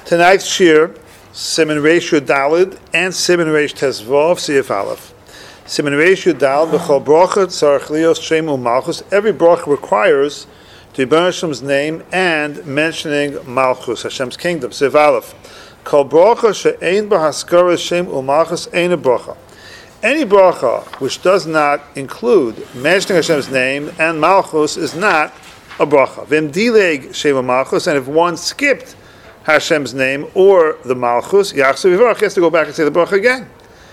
Tonight's shir, Siman Reish Yud Daled and Siman Reish Tezvav Siyaf Aleph. Siman Reish Yud Daled b'chol bracha tzarich lios shem u'malchus. Every bracha requires to be Hashem's name and mentioning Malchus, Hashem's kingdom. Siyaf Aleph. Kol bracha she'ein b'haskara shem u'malchus ein a bracha. Any bracha which does not include mentioning Hashem's name and Malchus is not a bracha. V'im dileg shem u'malchus, and if one skipped Hashem's name or the Malchus, Yachsav Yivarach, he has to go back and say the bracha again.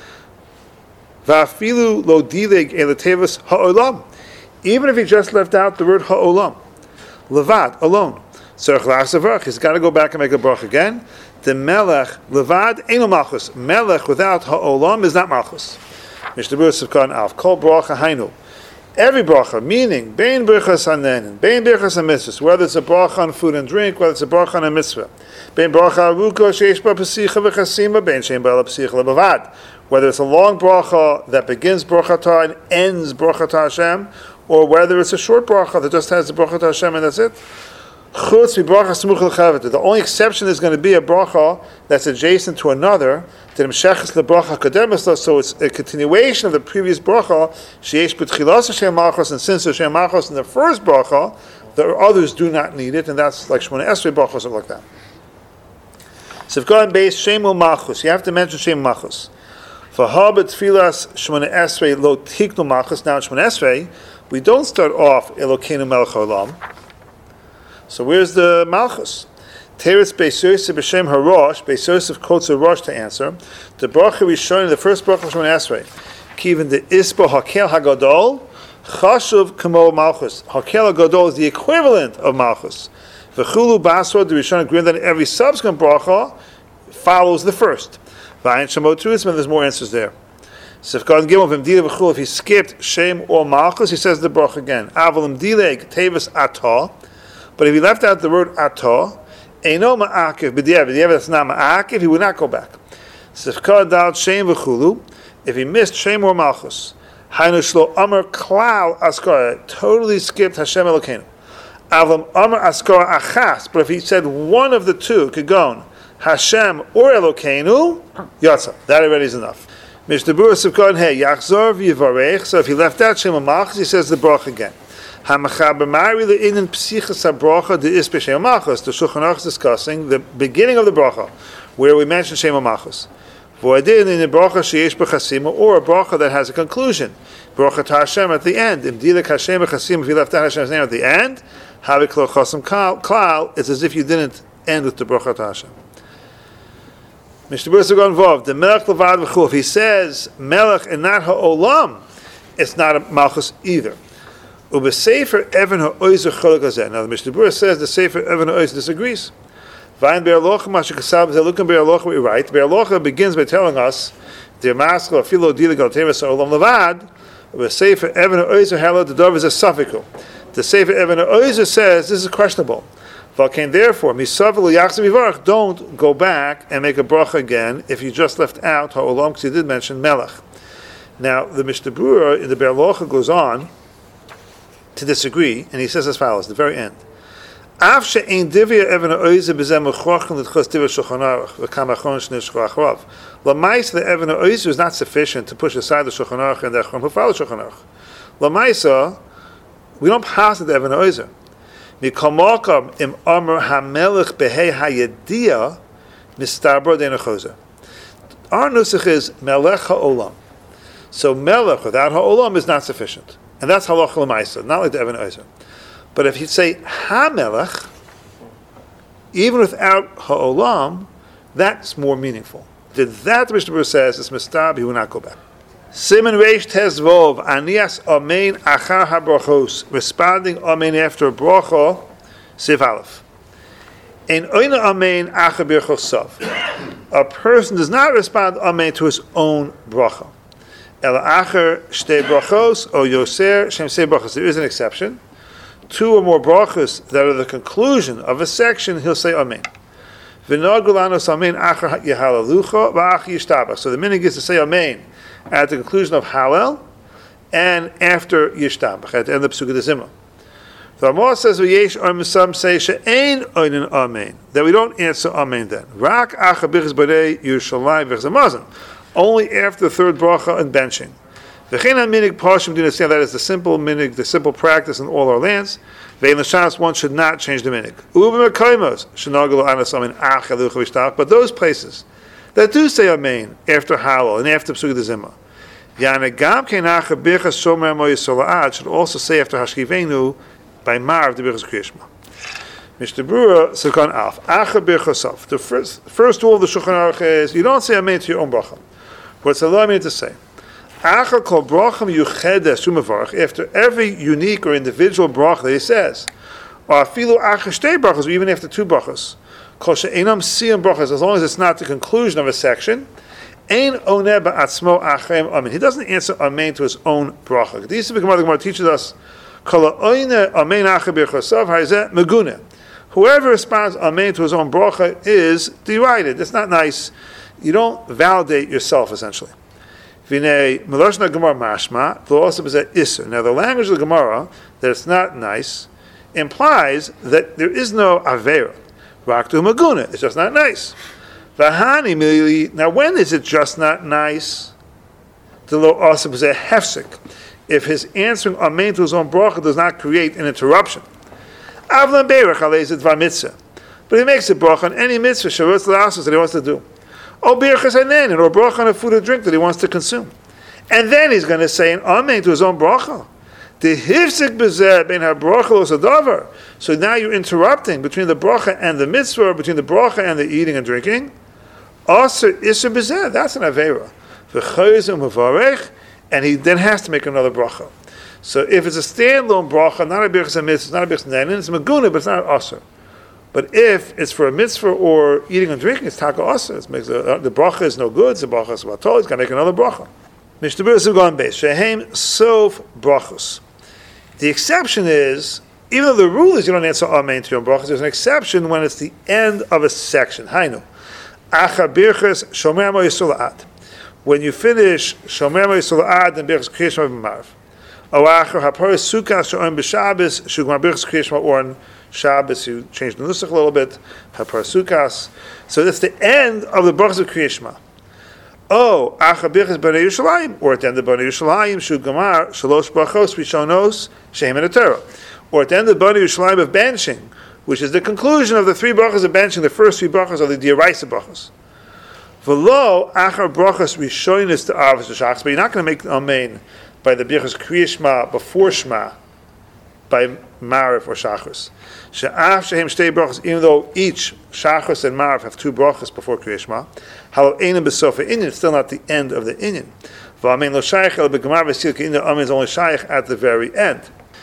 Va'afilu lo dileg elatevus ha'olam. Even if he just left out the word ha'olam. Levad, alone. Tzarich la'achsav Yivarach, he's got to go back and make a bracha again. The melech, levad, eino Malchus. Melech without ha'olam is not Malchus. Mishnah Berurah Sivkan Alf. Kol bracha hainu. Every bracha, meaning bein birchas hanenin, bein birchas hamitzvahs, whether it's a bracha on food and drink, whether it's a bracha on a mitzvah, bein bracha aruka sheish ba pesicha v'chasima, bein shein ba pesicha lebavad, whether it's a long bracha that begins brachata and ends brachata Hashem, or whether it's a short bracha that just has the brachata Hashem and that's it. Chutz bracha smuch l'chavete. The only exception is going to be a bracha that's adjacent to another. So it's a continuation of the previous bracha. Sheish b'tchilas Hashem Malchus, and since Hashem Malchus in the first bracha, the others do not need it, and that's like Shemona Esrei bracha or something like that. So if God based Shemu Malchus, you have to mention Shemu Malchus. For Habet Tfilas Shemona Esrei lo tiknu Malchus. Now in Shemona Esrei, we don't start off Elokeinu Melech Haolam. So where's the Malchus? Teretz Beis Yosef b'Shem Harosh. Beis Yosef quotes a Rosh to answer. The bracha we shown in the first bracha of Shemona Esrei. Kiven the Ispo Hakel Hagadol Chashuv Kamo Malchus. Hakel Hagadol is the equivalent of Malchus. V'chulu Basra. The Rishon agreed that every subsequent bracha follows the first. V'ayin Shemot Turisman. There's more answers there. So if God Gimel v'mdile v'chul, if he skipped Shem or Malchus, he says the bracha again. Aval Dileg Tevis Atah. But if he left out the word Atah, Eino ma'akiv b'diavad, that's not ma'akiv, he would not go back. Sifka dal shem v'chulu, if he missed shem or malchus, hainu shlo amar klal askara, totally skipped Hashem Elokeinu. Avlam amar askara achas, but if he said one of the two, kagon, Hashem or Elokeinu, yatsa, that already is enough. Mishnah Berurah Sivkan hey, yachzor v'yivarech, so if he left out shem or malchus, he says the bracha again. The Shulchan Aruch is discussing the beginning of the bracha, where we mention Shem HaMalchus. Or a bracha that has a conclusion. Bracha to Hashem at the end. If you left out Hashem's name at the end, it's as if you didn't end with the bracha to Hashem. Mishnah Berurah got involved. The Melech Levad V'chul. If he says Melech and not Ha'olam, it's not a Malchus either. Now the Mishnah Berurah says the Sefer Even HaOiz disagrees. Vayin Be'er Locha Masha Kasav Zelukam Be'er Locha we write. Be'er Locha begins by telling us the Maskal Afilo Dilig Al Tevis Olam Levad. The Sefer Even HaOiz Halo the Dov is a suffix. The Sefer Even HaOiz says this is questionable. Valkein therefore Misav Yachsav Yivarach, don't go back and make a bracha again if you just left out Ha'olam because you did mention Melech. Now the Mishnah Berurah in the Be'er Locha goes on to disagree, and he says as follows, the very end. Af she'ein divya even ha'oiz b'zeh mechrochen l'tchos divya Shulchan Aruch v'kam achron shnei achrav. L'mais the even ha'oiz is not sufficient to push aside the Shulchan Aruch and the achron who follow Shulchan Aruch. L'maisa, we don't pass the even ha'oiz. Mikol makam im amar hamelech behei hayediyah mistabra dein achoza. Our nusach is melech ha'olam. So melech without ha'olam is not sufficient. And that's halacha l'maisa, not like the Even HaOiz. But if you say ha-melech, even without ha'olam, that's more meaningful. Did that the Mishnah Berurah says it's mistab, he will not go back. Siman Reish Tezvov, anias amen achar ha-brachos, responding amen after a bracha, Siv Aleph. Ein oina amen achar birchosav. A person does not respond amen to his own bracha. El acher shtei brachos o yoser shem sei brachos. There is an exception. Two or more brachos that are the conclusion of a section, he'll say amen. V'nagulanos amen acher yehalalucha v'ach yishtabach. So the minhag is to say amen at the conclusion of Hallel and after yishtabach at the end of the Pesukei de Zimra. The Ramah says, some say she'ein oinen amen, that we don't answer amen then. Rak acha birchas b'nei Yerushalayim v'chas hamazon, only after the third bracha and benching. V'chein ha-minig pashim, do you understand that is the simple minig, the simple practice in all our lands. Ve'in l'shas, one should not change the minig. U'b'm ha'koymos, shenagelu anas amen ach alucha v'shtach, but those places that do say amen after halal and after psukim d'zimah, Yana gam kein acha birchas shomer mo yisol should also say after hashkivenu by Marv the birchas kriyishma. Mr. Brewer Sekon Alf acha birchasov. The first rule of the Shulchan Aruch is you don't say amen to your own bracha. What's allowed me to say? Acha kol bracham yuchedes shumavarach, after every unique or individual bracha that he says, or afilu acha shtei brachas, or even after two brachas, kol she'enam siyam brachas, as long as it's not the conclusion of a section. Ein oneh ba'atzmo achem amen. He doesn't answer amen to his own bracha. The Gemara teaches us, kol oineh amen acha birchasav harizeh megune. Whoever responds amen to his own bracha is derided. It's not nice. You don't validate yourself, essentially. Vinei meloshna Gemara mashma v'losa b'zeh iser. Now the language of the Gemara, that it's not nice, implies that there is no avera. Raktu megune. It's just not nice. Now, when is it just not nice? The lo also is a hefsek. If his answering amen to his own bracha does not create an interruption. Avlan beirach alezit var mitzvah, but he makes a bracha on any mitzvah shavutz la'asos that he wants to do. Or birchas hanenin, or bracha on a food or drink that he wants to consume, and then he's going to say an amen to his own bracha. The hifsek bezeh ben habracha l'osadavar. So now you're interrupting between the bracha and the mitzvah, between the bracha and the eating and drinking. Aser iser bezeh, that's an avera. V'chayzim mevarech, and he then has to make another bracha. So if it's a standalone bracha, not a birchas mitzvah, not a birchas nenin, it's meguna, but it's not aser. But if it's for a mitzvah or eating and drinking, it's taka aser. It makes the bracha is no good. The bracha is vatol. He's got to make another bracha. Mishtabur Sugan Beis Shehem Sof Brachos. The exception is, even though the rule is you don't answer amen to your brachas, there's an exception when it's the end of a section. Hainu. Acha birchas shomer mo yisol. When you finish shomer mo yisol and birchas kriyishma b'marv. O acher haparis sukkah she'on b'shabbos shugmar birchas kriyishma or on Shabbos, you change the nusach a little bit. Haparis sukkah. So that's the end of the brachas of kriyishma. Oh, acha birchas b'nei Yerushalayim, or at the end of b'nei Yerushalayim shugmar shalosh brachos rishonos shehem in Torah, or at the end of b'nei Yerushalayim of benching, which is the conclusion of the three brachas of benching. The first three brachas are the dioraisa brachas. V'lo achar brachas rishonis to avos shachs, but you're not going to make amen by the birchas kriyishma before shema, by Marif or Shachris. She'af shehem shtei brachas, even though each Shachris and Marif have two brachas before kriyishma, halo einem besofa inyan, it's still not the end of the inyan. V'amen lo shaykh el begamar v'sil ki inyan, amen is only shaykh at the very end.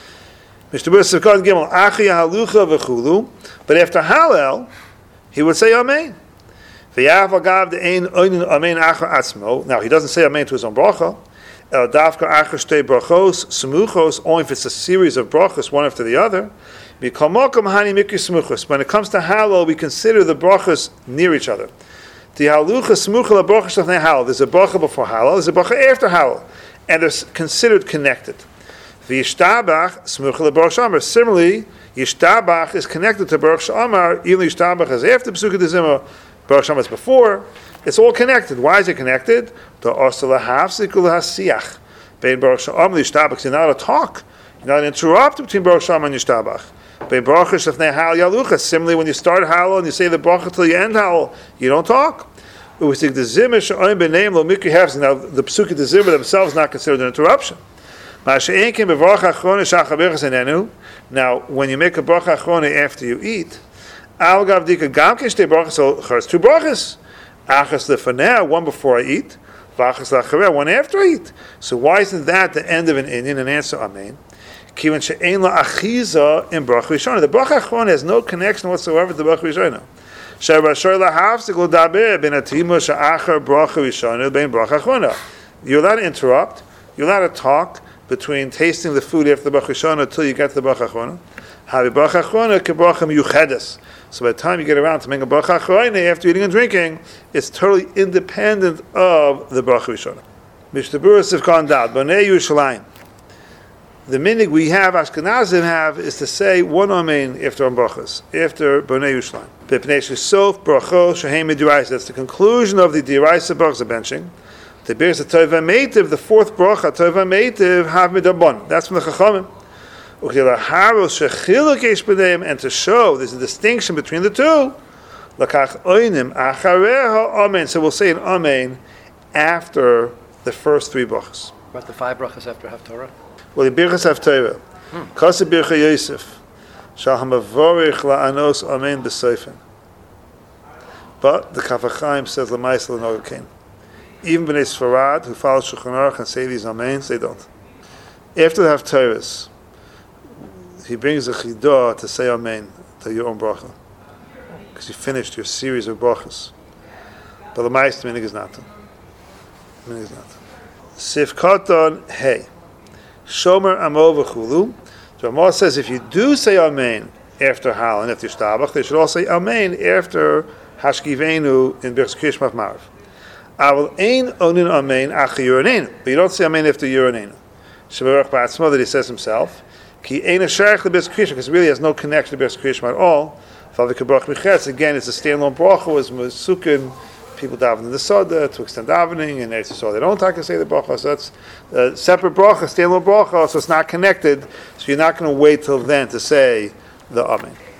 Mr. B'Sivkot Gimel, Achi halucha v'chulu, but after Hallel, he would say Amen. V'yav agav de'ein oinin Amen achar atzmo. Now, he doesn't say Amen to his own bracha. El davka achar shtei brachos, semuchos, only if it's a series of brachos, one after the other. Mikol mokom hani mikri semuchos. When it comes to Hallel, we consider the brachos near each other. The halucha semucha la brachos of Hallel. There's a bracha before Hallel, there's a bracha after Hallel, and they're considered connected. Yishtabach smuchel leBaruch Shamar. Similarly, Yishtabach is connected to Baruch Shamar. Even Yishtabach is after Pesukah Dezimah, Baruch Shamar is before. It's all connected. Why is it connected? The Osala Hafsikul Hasiach. Bein Baruch Shamar Yishtabach. You're not allowed to talk. You're not allowed to interrupt between Baruch Shamar and Yishtabach. Bein Baruch Shafnei Hal Yalucha. Similarly, when you start Hallel and you say the Baruch till you end Hallel, you don't talk. We think the Zimah Sha'oim B'Neim Lo Mikri Hefs. Now, the Pesukah Dezimah themselves not considered an interruption. Now, when you make a bracha achrona after you eat, so it's two brachas. Achas lefaneh, one before I eat, v'achas la'achareh, one after I eat. So why isn't that the end of an inyan? And answer amen. Kivan she'ein la'achiza in bracha rishona. The bracha achrona has no connection whatsoever to the bracha rishona. She'rashor la'havsik l'daber ben atima she'achar bracha rishona ben bracha achrona. You're allowed to interrupt. You're allowed to talk between tasting the food after the bracha rishona until you get to the bracha achrona. Havi bracha achrona kebracha miyuchedes. So by the time you get around to making a bracha achrona after eating and drinking, it's totally independent of the bracha rishona. Mishtabura Sivkan Dad B'nei Yerushalayim. The minig we have, Ashkenazim have, is to say one amen after brachas, after Bonei Yerushalayim. B'pnei sof brachos shehem midiraisa. That's the conclusion of the diraisa brachas benching. The bears the tova meitiv, the fourth bracha tova meitiv have midabon. That's from the Chachamim. And to show there's a distinction between the two. So we'll say an amen after the first three brachas. What, the 5 brachas after Haftorah? Well, the birchas Haftorah. Kasa bircha Yosef. Shal hamavorich la'anos amen b'seifen. But the Kaf HaChaim says l'maisel l'nogakein. Even Bnei Sfarad, who follow Shulchan Aruch and say these amens, they don't. After the Haftorahs, he brings a chidah to say amen to your own bracha, because you finished your series of brachas. But the ma'is minig is not. Minig is not. Sif Katan Hey Shomer Amo v'Chulu. The Ramah says if you do say amen after Hal and after Shtabach, they should all say amen after Hashkivenu in Birchas Kriyas Marv. Aval ein onin amen achi yuranenu, but you don't say amen after yuranenu. Shebarach Ba'atzmo that he says himself. Ki ein asharich lebirchas Kriyas, because it really has no connection to Birchas Kriyas at all. Again, it's a standalone bracha, was Musukin. People daven in the Soda to extend davening, and so they don't have to say the bracha. So that's a separate bracha, standalone bracha, so it's not connected. So you're not going to wait till then to say the amen.